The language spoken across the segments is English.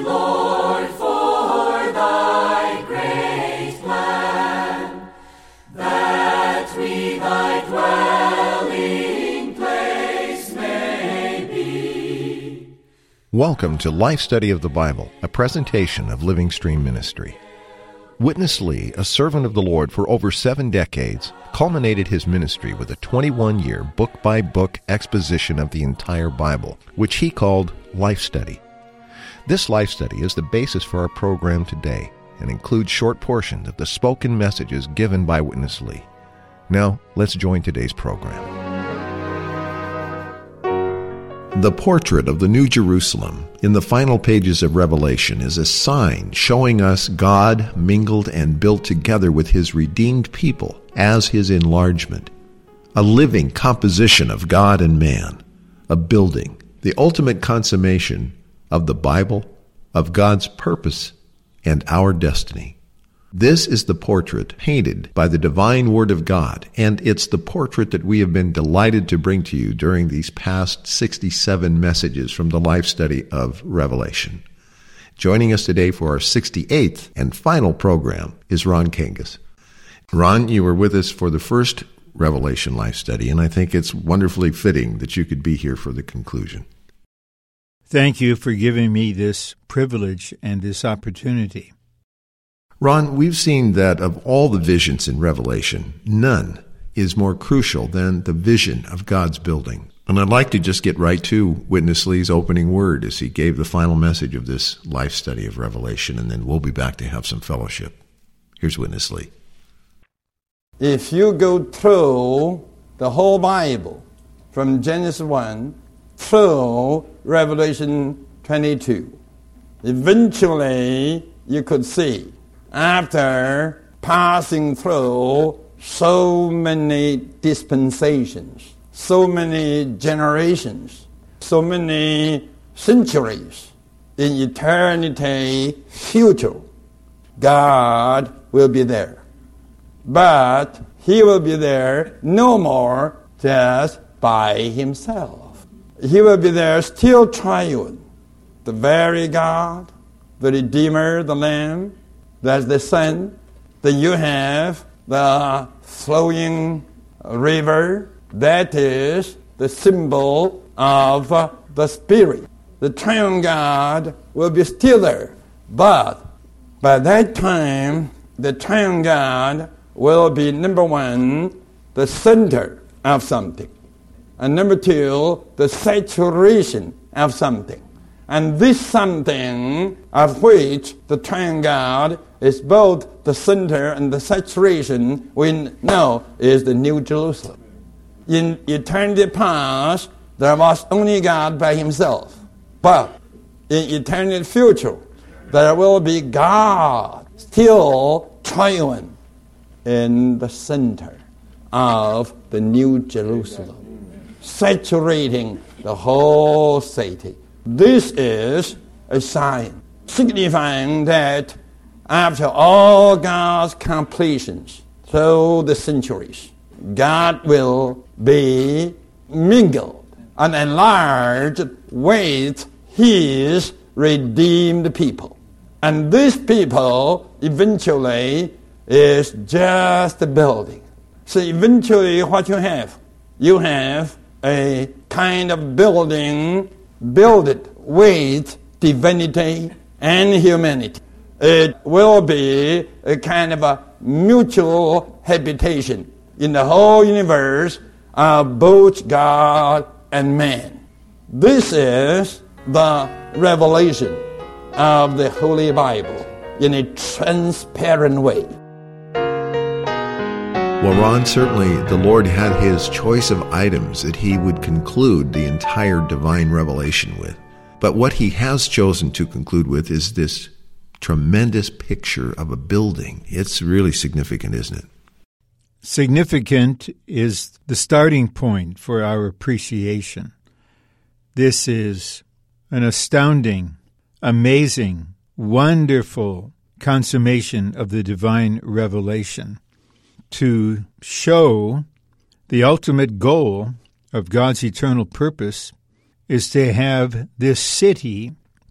Lord, for thy great plan, that we thy dwelling place may be. Welcome to Life Study of the Bible, a presentation of Living Stream Ministry. Witness Lee, a servant of the Lord for over 7 decades, culminated his ministry with a 21-year book-by-book exposition of the entire Bible, which he called Life Study. This Life Study is the basis for our program today and includes short portions of the spoken messages given by Witness Lee. Now, let's join today's program. The portrait of the New Jerusalem in the final pages of Revelation is a sign showing us God mingled and built together with His redeemed people as His enlargement, a living composition of God and man, a building, the ultimate consummation of the Bible, of God's purpose, and our destiny. This is the portrait painted by the divine Word of God, and it's the portrait that we have been delighted to bring to you during these past 67 messages from the Life Study of Revelation. Joining us today for our 68th and final program is Ron Kangas. Ron, you were with us for the first Revelation Life Study, and I think it's wonderfully fitting that you could be here for the conclusion. Thank you for giving me this privilege and this opportunity. Ron, we've seen that of all the visions in Revelation, none is more crucial than the vision of God's building. And I'd like to just get right to Witness Lee's opening word as he gave the final message of this life study of Revelation, and then we'll be back to have some fellowship. Here's Witness Lee. If you go through the whole Bible, from Genesis 1 through Revelation 22, eventually you could see, after passing through so many dispensations, so many generations, so many centuries, in eternity future, God will be there. But He will be there no more just by Himself. He will be there still triune, the very God, the Redeemer, the Lamb. That's the Son. Then you have the flowing river. That is the symbol of the Spirit. The triune God will be still there. But by that time, the triune God will be, number one, the center of something. And number two, the saturation of something. And this something of which the triune God is both the center and the saturation, we know is the New Jerusalem. In eternity past, there was only God by Himself. But in eternity future, there will be God still triune in the center of the New Jerusalem, saturating the whole city. This is a sign signifying that after all God's completions through the centuries, God will be mingled and enlarged with His redeemed people. And this people eventually is just a building. So eventually what you have a kind of building built with divinity and humanity. It will be a kind of a mutual habitation in the whole universe of both God and man. This is the revelation of the Holy Bible in a transparent way. Well, Ron, certainly the Lord had His choice of items that He would conclude the entire divine revelation with. But what He has chosen to conclude with is this tremendous picture of a building. It's really significant, isn't it? Significant is the starting point for our appreciation. This is an astounding, amazing, wonderful consummation of the divine revelation to show the ultimate goal of God's eternal purpose is to have this city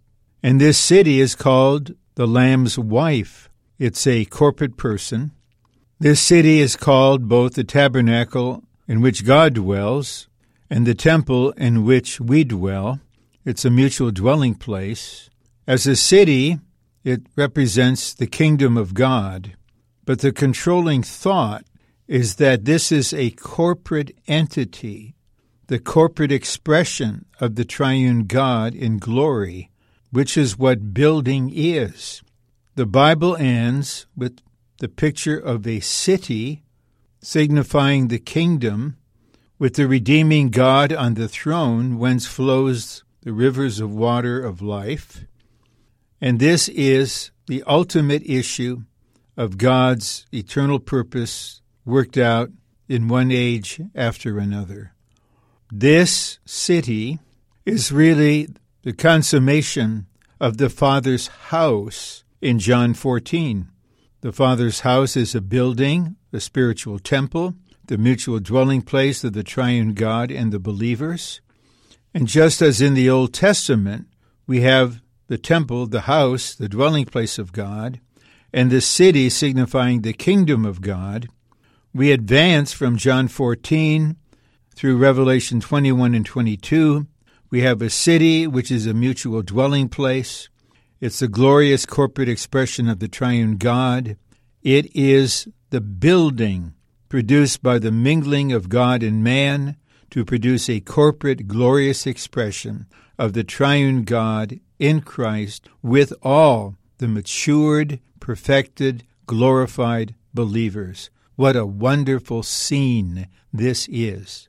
And this city is called the Lamb's wife. It's a corporate person. This city is called both the tabernacle in which God dwells and the temple in which we dwell. It's a mutual dwelling place. As a city, it represents the kingdom of God. But the controlling thought is that this is a corporate entity, the corporate expression of the triune God in glory, which is what building is. The Bible ends with the picture of a city signifying the kingdom, with the redeeming God on the throne, whence flows the rivers of water of life. And this is the ultimate issue of God's eternal purpose worked out in one age after another. This city is really the consummation of the Father's house in John 14. The Father's house is a building, a spiritual temple, the mutual dwelling place of the triune God and the believers. And just as in the Old Testament, we have the temple, the house, the dwelling place of God, and the city signifying the kingdom of God, we advance from John 14 through Revelation 21 and 22. We have a city which is a mutual dwelling place. It's the glorious corporate expression of the triune God. It is the building produced by the mingling of God and man to produce a corporate, glorious expression of the triune God in Christ with all the matured, perfected, glorified believers. What a wonderful scene this is.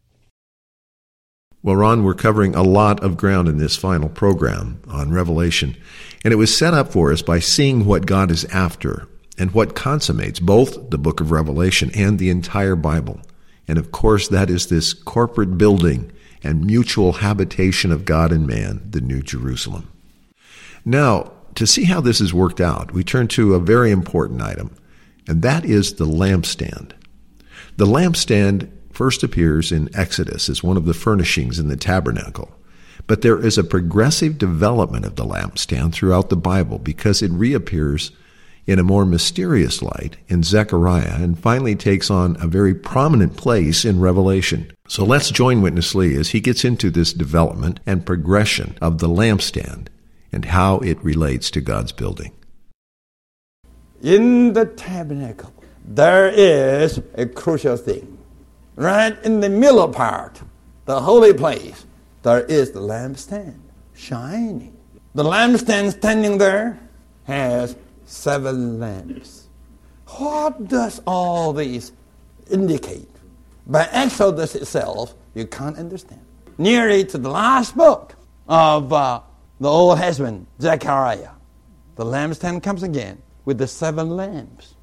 Well, Ron, we're covering a lot of ground in this final program on Revelation, and it was set up for us by seeing what God is after and what consummates both the book of Revelation and the entire Bible. And of course, that is this corporate building and mutual habitation of God and man, the New Jerusalem. Now, to see how this is worked out, we turn to a very important item, and that is the lampstand. The lampstand first appears in Exodus as one of the furnishings in the tabernacle. But there is a progressive development of the lampstand throughout the Bible because it reappears in a more mysterious light in Zechariah and finally takes on a very prominent place in Revelation. So let's join Witness Lee as he gets into this development and progression of the lampstand and how it relates to God's building. In the tabernacle, there is a crucial thing. Right in the middle part, the holy place, there is the lampstand, shining. The lampstand standing there has 7 lamps. What does all these indicate? By Exodus itself, you can't understand. Nearly to the last book of the Old Testament, Zechariah, the lampstand comes again with the 7 lamps.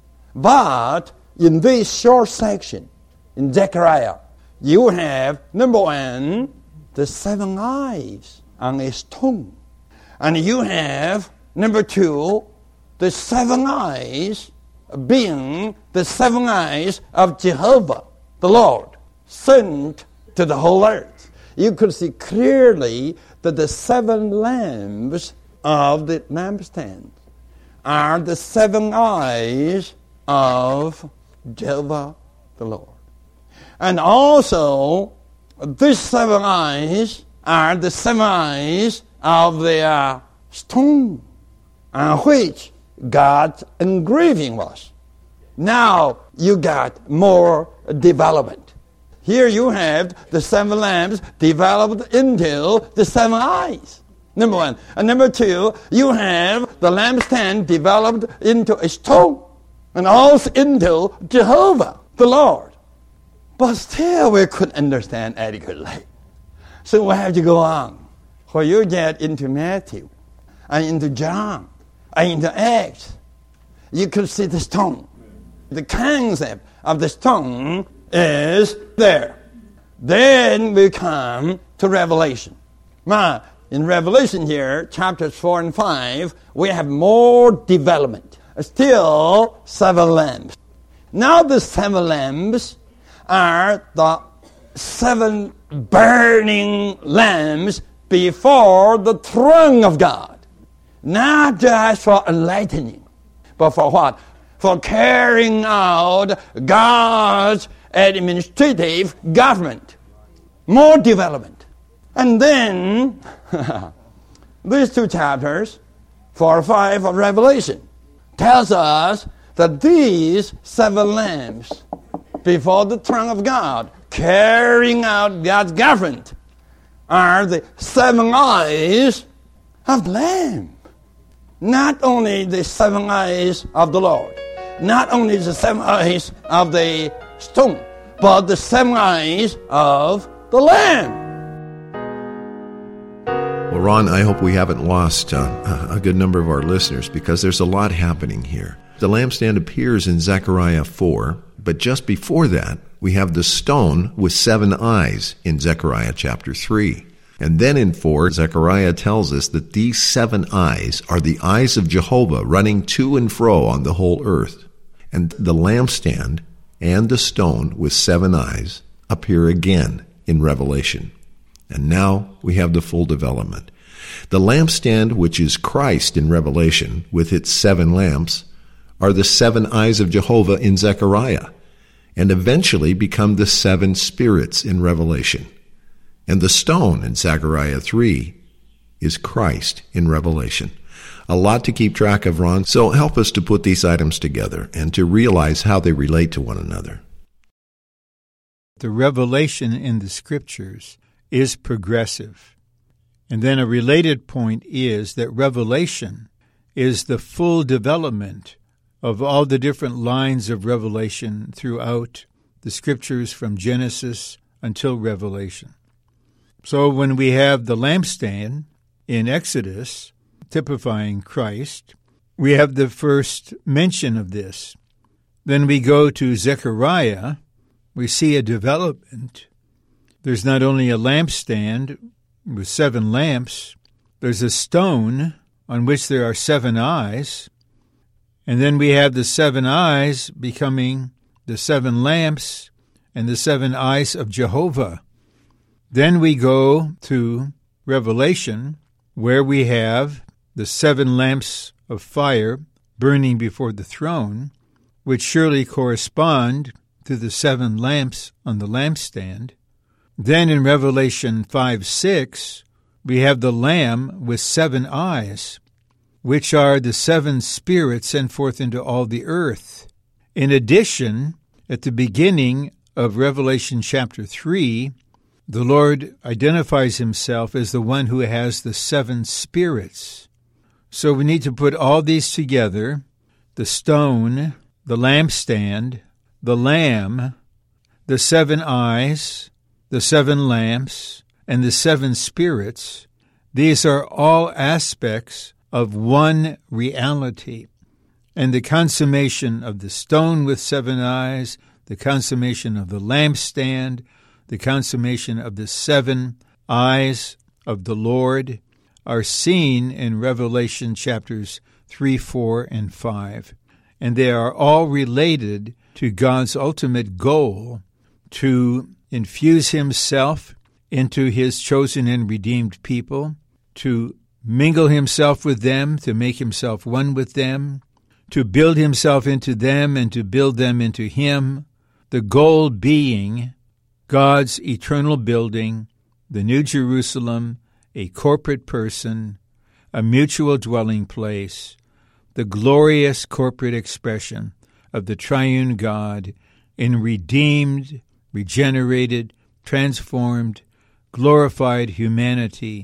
But in this short section, in Zechariah, you have, number 1, the 7 eyes on a stone. And you have, number 2, the 7 eyes being the 7 eyes of Jehovah, the Lord, sent to the whole earth. You could see clearly that the 7 lamps of the lampstand are the 7 eyes of Jehovah, the Lord. And also, these 7 eyes are the 7 eyes of the stone on which God's engraving was. Now you got more development. Here you have the 7 lamps developed into the 7 eyes. Number 1. And number 2, you have the lampstand developed into a stone and also into Jehovah, the Lord. But still we couldn't understand adequately. So we have to go on. When you get into Matthew and into John and into Acts, you could see the stone. The concept of the stone is there. Then we come to Revelation. Now, in Revelation here, chapters 4 and 5, we have more development. Still 7 lamps. Now the 7 lamps are the 7 burning lamps before the throne of God. not just for enlightening, but for what? For carrying out God's administrative government, more development. And then, these two chapters, 4 and 5 of Revelation, tells us that these 7 lamps before the throne of God, carrying out God's government, are the 7 eyes of the Lamb. Not only the 7 eyes of the Lord, not only the 7 eyes of the stone, but the 7 eyes of the Lamb. Well, Ron, I hope we haven't lost a good number of our listeners, because there's a lot happening here. The lampstand appears in Zechariah 4, but just before that, we have the stone with 7 eyes in Zechariah chapter 3. And then in 4, Zechariah tells us that these 7 eyes are the eyes of Jehovah running to and fro on the whole earth. And the lampstand and the stone with 7 eyes appear again in Revelation. And now we have the full development. The lampstand, which is Christ in Revelation, with its 7 lamps, are the 7 eyes of Jehovah in Zechariah, and eventually become the 7 spirits in Revelation. And the stone in Zechariah 3 is Christ in Revelation. A lot to keep track of, Ron, so help us to put these items together and to realize how they relate to one another. The revelation in the Scriptures is progressive. And then a related point is that revelation is the full development of all the different lines of revelation throughout the Scriptures from Genesis until Revelation. So when we have the lampstand in Exodus, typifying Christ, we have the first mention of this. Then we go to Zechariah, we see a development. There's not only a lampstand with 7 lamps, there's a stone on which there are 7 eyes, and then we have the 7 eyes becoming the 7 lamps and the 7 eyes of Jehovah. Then we go to Revelation, where we have the 7 lamps of fire burning before the throne, which surely correspond to the 7 lamps on the lampstand. Then in Revelation 5:6, we have the Lamb with 7 eyes, which are the 7 spirits sent forth into all the earth. In addition, at the beginning of Revelation chapter 3, the Lord identifies himself as the one who has the 7 spirits. So we need to put all these together: the stone, the lampstand, the Lamb, the 7 eyes, the 7 lamps, and the 7 spirits. These are all aspects of one reality. And the consummation of the stone with 7 eyes, the consummation of the lampstand, the consummation of the 7 eyes of the Lord are seen in Revelation chapters 3, 4, and 5. And they are all related to God's ultimate goal to infuse himself into his chosen and redeemed people, to mingle himself with them, to make himself one with them, to build himself into them and to build them into him, the goal being God's eternal building, the New Jerusalem, a corporate person, a mutual dwelling place, the glorious corporate expression of the triune God in redeemed, regenerated, transformed, glorified humanity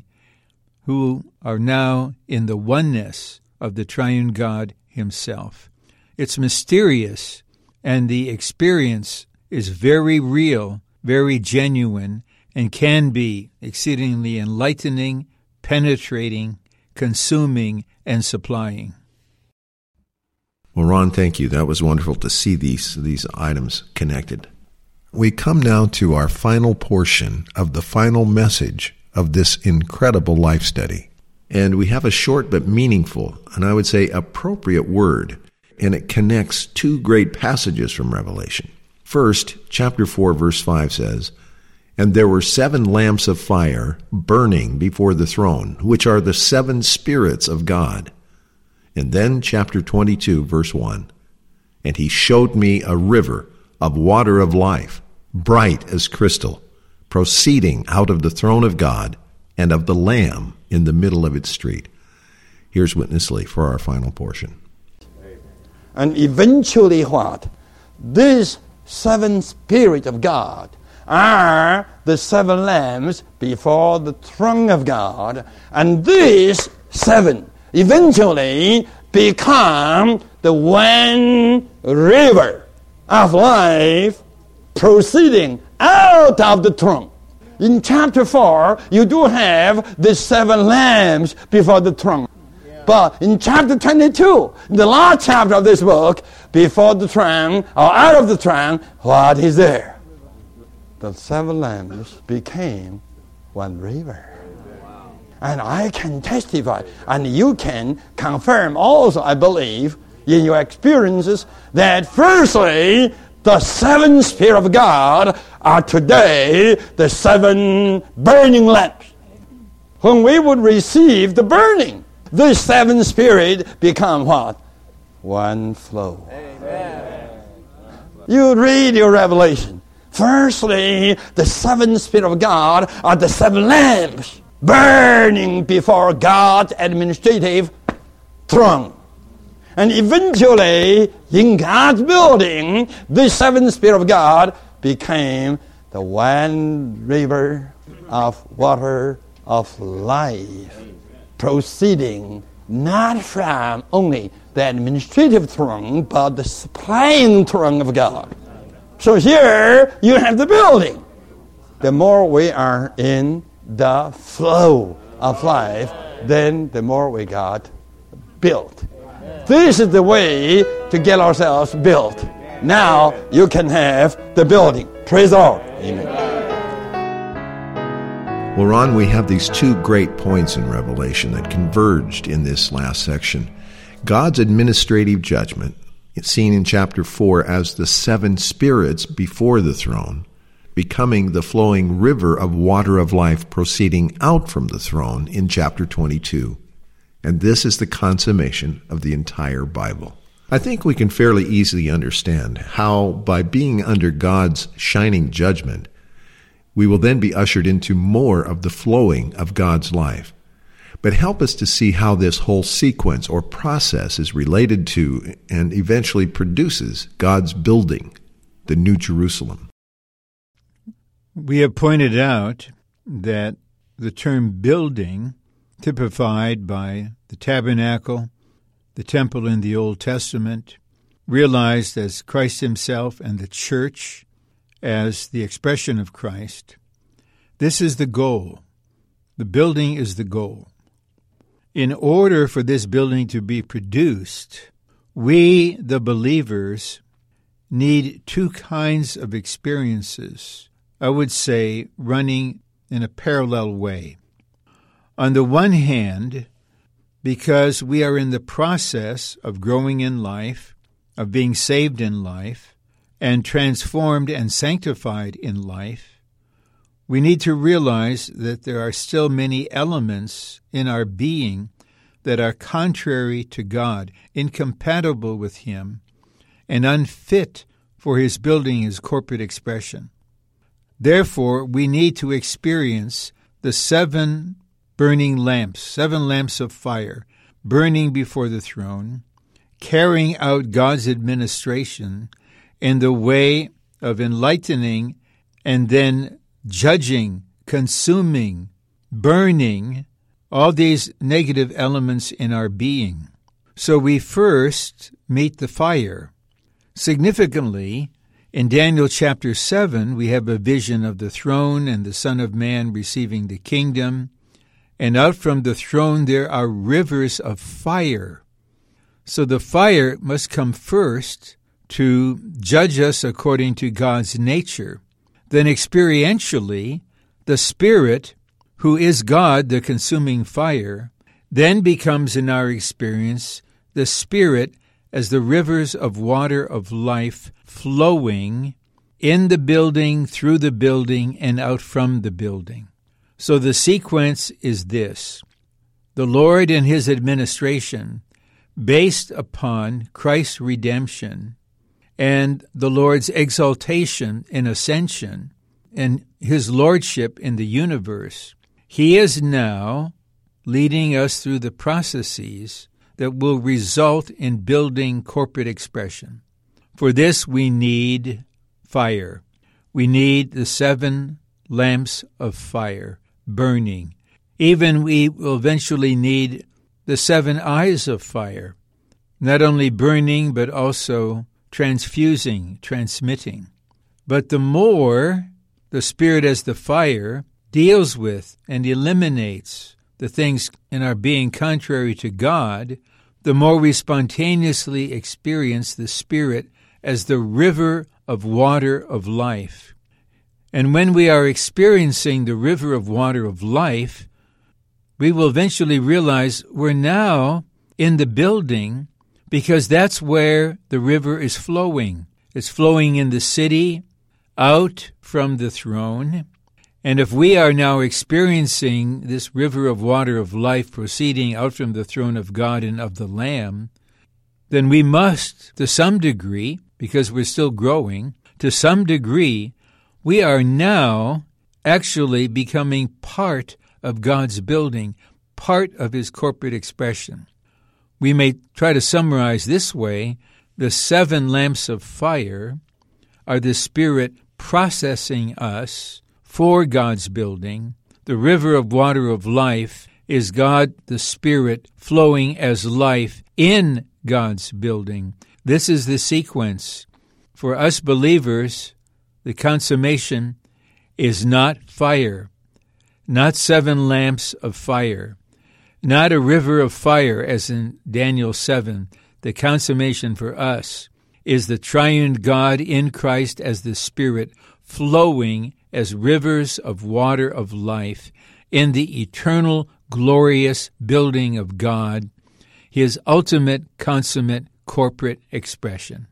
who are now in the oneness of the triune God himself. It's mysterious, and the experience is very real, very genuine, and can be exceedingly enlightening, penetrating, consuming, and supplying. Well, Ron, thank you. That was wonderful to see these items connected. We come now to our final portion of the final message of this incredible life study. And we have a short but meaningful, and I would say appropriate word, and it connects 2 great passages from Revelation. First, chapter 4, verse 5 says, And there were 7 lamps of fire burning before the throne, which are the 7 spirits of God. And then chapter 22, verse 1. And he showed me a river of water of life, bright as crystal, proceeding out of the throne of God and of the Lamb in the middle of its street. Here's Witness Lee for our final portion. And eventually what? These 7 spirits of God are the 7 lambs before the throne of God. And these 7 eventually become the one river of life proceeding out of the throne. In chapter 4, you do have the 7 lambs before the throne. But in chapter 22, in the last chapter of this book, before the throne, or out of the throne, what is there? The 7 lambs became one river. And I can testify, and you can confirm also, I believe, in your experiences, that firstly, the 7 Spirit of God are today the 7 burning lamps. When we would receive the burning, the 7 Spirit become what? One flow. Amen. You read your Revelation. Firstly, the 7 Spirit of God are the 7 lamps burning before God's administrative throne. And eventually, in God's building, the 7 Spirit of God became the one river of water of life, proceeding not from only the administrative throne, but the supplying throne of God. So here, you have the building. The more we are in the flow of life, then the more we got built. This is the way to get ourselves built. Now you can have the building. Praise the Lord. Amen. Well, Ron, we have these 2 great points in Revelation that converged in this last section. God's administrative judgment, seen in chapter 4 as the 7 spirits before the throne, becoming the flowing river of water of life proceeding out from the throne in chapter 22. And this is the consummation of the entire Bible. I think we can fairly easily understand how, by being under God's shining judgment, we will then be ushered into more of the flowing of God's life. But help us to see how this whole sequence or process is related to and eventually produces God's building, the New Jerusalem. We have pointed out that the term building, typified by the tabernacle, the temple in the Old Testament, realized as Christ himself and the church as the expression of Christ. This is the goal. The building is the goal. In order for this building to be produced, we, the believers, need 2 kinds of experiences, I would say, running in a parallel way. On the one hand, because we are in the process of growing in life, of being saved in life, and transformed and sanctified in life, we need to realize that there are still many elements in our being that are contrary to God, incompatible with Him, and unfit for His building His corporate expression. Therefore, we need to experience the 7 burning lamps, 7 lamps of fire, burning before the throne, carrying out God's administration in the way of enlightening and then judging, consuming, burning all these negative elements in our being. So we first meet the fire. Significantly, in Daniel chapter 7, we have a vision of the throne and the Son of Man receiving the kingdom, and out from the throne there are rivers of fire. So the fire must come first to judge us according to God's nature. Then experientially, the Spirit, who is God, the consuming fire, then becomes in our experience the Spirit as the rivers of water of life flowing in the building, through the building, and out from the building. So the sequence is this. The Lord and his administration, based upon Christ's redemption and the Lord's exaltation and ascension and his lordship in the universe, he is now leading us through the processes that will result in building corporate expression. For this, we need fire. We need the 7 lamps of fire burning. Even we will eventually need the 7 eyes of fire, not only burning, but also transfusing, transmitting. But the more the Spirit as the fire deals with and eliminates the things in our being contrary to God, the more we spontaneously experience the Spirit as the river of water of life. And when we are experiencing the river of water of life, we will eventually realize we're now in the building because that's where the river is flowing. It's flowing in the city, out from the throne. And if we are now experiencing this river of water of life proceeding out from the throne of God and of the Lamb, then we must, to some degree, because we're still growing, to some degree, we are now actually becoming part of God's building, part of his corporate expression. We may try to summarize this way: the 7 lamps of fire are the Spirit processing us for God's building. The river of water of life is God the Spirit flowing as life in God's building. This is the sequence. For us believers, the consummation is not fire, not 7 lamps of fire, not a river of fire as in Daniel 7. The consummation for us is the triune God in Christ as the Spirit flowing as rivers of water of life in the eternal, glorious building of God, his ultimate, consummate, corporate expression.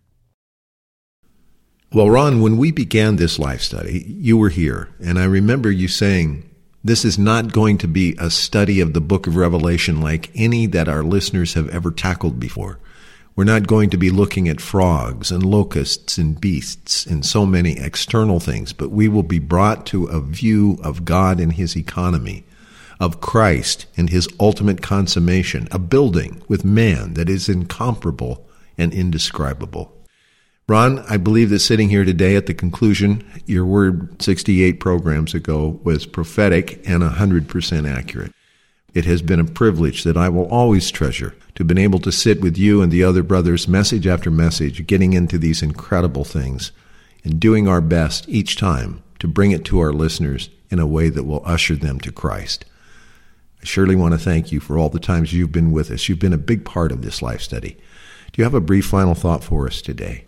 Well, Ron, when we began this life study, you were here, and I remember you saying, this is not going to be a study of the book of Revelation like any that our listeners have ever tackled before. We're not going to be looking at frogs and locusts and beasts and so many external things, but we will be brought to a view of God and his economy, of Christ and his ultimate consummation, a building with man that is incomparable and indescribable. Ron, I believe that sitting here today at the conclusion, your word 68 programs ago was prophetic and 100% accurate. It has been a privilege that I will always treasure to have been able to sit with you and the other brothers, message after message, getting into these incredible things and doing our best each time to bring it to our listeners in a way that will usher them to Christ. I surely want to thank you for all the times you've been with us. You've been a big part of this life study. Do you have a brief final thought for us today?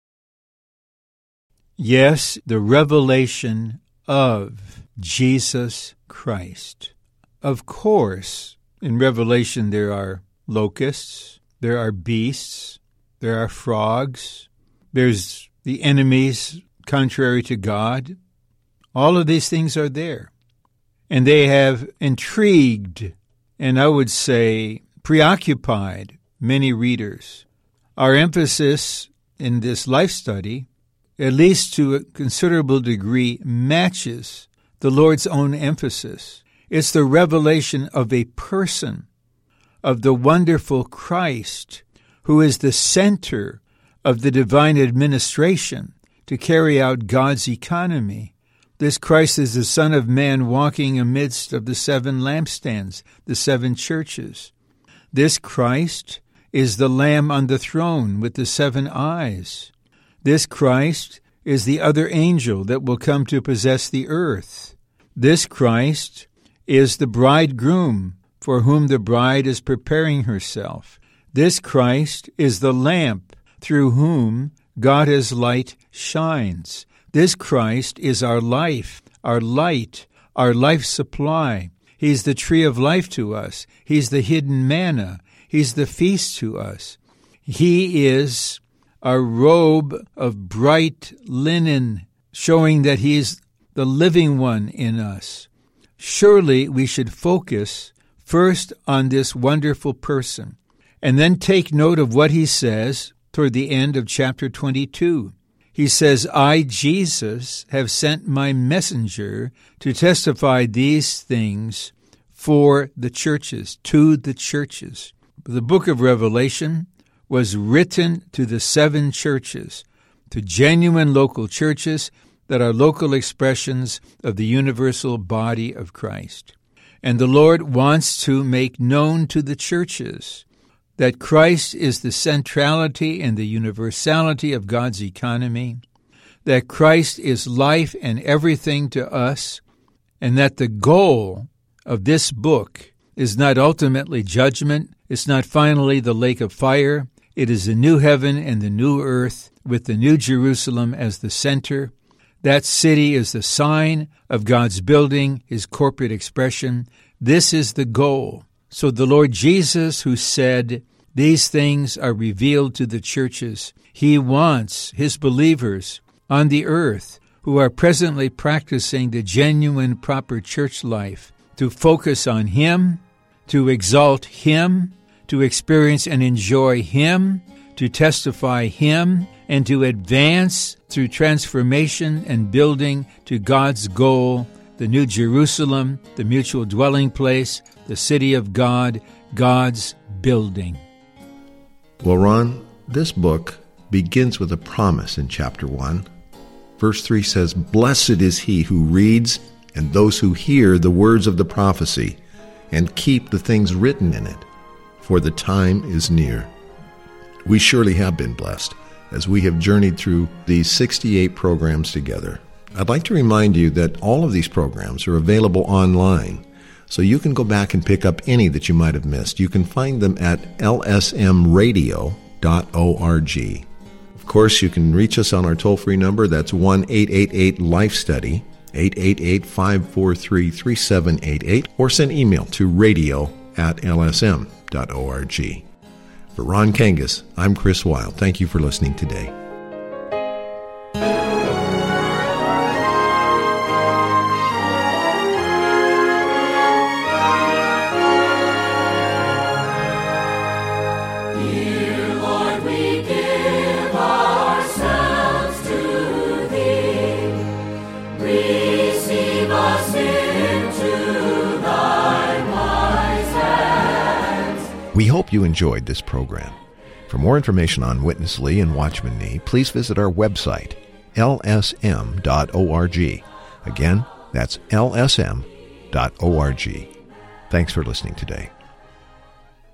Yes, the revelation of Jesus Christ. Of course, in Revelation there are locusts, there are beasts, there are frogs, there's the enemies contrary to God. All of these things are there. And they have intrigued, and I would say preoccupied, many readers. Our emphasis in this life study, at least to a considerable degree, matches the Lord's own emphasis. It's the revelation of a person, of the wonderful Christ, who is the center of the divine administration to carry out God's economy. This Christ is the Son of Man walking amidst of the 7 lampstands, the 7 churches. This Christ is the Lamb on the throne with the 7 eyes. This Christ is the other angel that will come to possess the earth. This Christ is the bridegroom for whom the bride is preparing herself. This Christ is the lamp through whom God as light shines. This Christ is our life, our light, our life supply. He's the tree of life to us. He's the hidden manna. He's the feast to us. He is our robe of bright linen showing that he is the living one in us. Surely we should focus first on this wonderful person, and then take note of what he says toward the end of chapter 22. He says, I, Jesus, have sent my messenger to testify these things for the churches, to the churches. The book of Revelation was written to the 7 churches, to genuine local churches that are local expressions of the universal body of Christ. And the Lord wants to make known to the churches that Christ is the centrality and the universality of God's economy, that Christ is life and everything to us, and that the goal of this book is not ultimately judgment, it's not finally the lake of fire, it is the new heaven and the new earth with the New Jerusalem as the center. That city is the sign of God's building, his corporate expression. This is the goal. So the Lord Jesus, who said, these things are revealed to the churches, he wants his believers on the earth who are presently practicing the genuine, proper church life to focus on him, to exalt him, to experience and enjoy him, to testify him, and to advance through transformation and building to God's goal, the New Jerusalem, the mutual dwelling place, the city of God, God's building. Well, Ron, this book begins with a promise in chapter 1. Verse 3 says, Blessed is he who reads and those who hear the words of the prophecy and keep the things written in it, for the time is near. We surely have been blessed as we have journeyed through these 68 programs together. I'd like to remind you that all of these programs are available online, so you can go back and pick up any that you might have missed. You can find them at lsmradio.org. Of course, you can reach us on our toll-free number. That's 1-888-LIFE-STUDY, 888-543-3788, or send email to radio@lsm.org. For Ron Kangas, I'm Chris Weil. Thank you for listening today. We hope you enjoyed this program. For more information on Witness Lee and Watchman Nee, please visit our website, lsm.org. Again, that's lsm.org. Thanks for listening today.